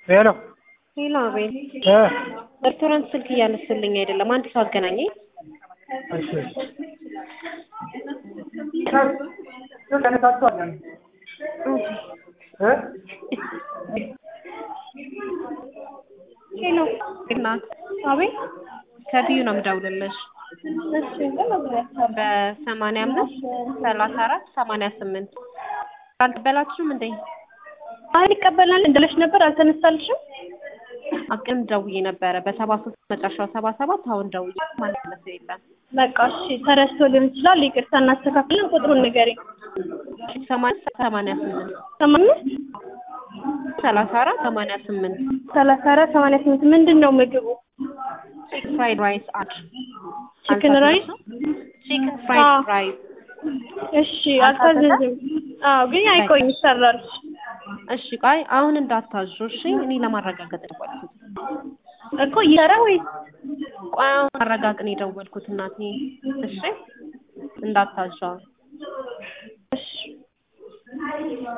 ሄሎ ሄሎ አቤል ሬስቶራንት ስልክ እያነሱልኝ አይደለም አንድ ሰው አገናኘኝ እሺ ተነሳቷል ሄሎ እናት አቤት ከቢዩ ነው የምደውልልሽ እሺ በ85 34 88 አልተበላችሁም እንዴ? አይ ይቀበላል እንደለሽ ነበር አልተነሳልሽም? አቅም ደውዬ ነበረ በ73 መጨረሻው 77 አሁን ደውዬ ማለት ነው የለም። በቃ እሺ ተረስቶ ሊሆን ይችላል ይቅርታ እናስተካክለን ቁጥሩን ንገሪኝ 88 34 88 34 88 ምንድነው ምግቡ? ፍራይድ ራይስ አድ ቺክን ራይስ ቺክን ፍራይድ ራይስ እሺ አልታዘዝም አዎ ግን አይቆይም ይሰራል እሺ ቆይ አሁን እንዳታዡ እሺ እኔ ለማረጋገጥ ደወልኩት እኮ ይሰራ ወይ ቆይ አሁን ማረጋገጥ ነው የደወልኩት እናቴ እሺ እንዳታዡ እሺ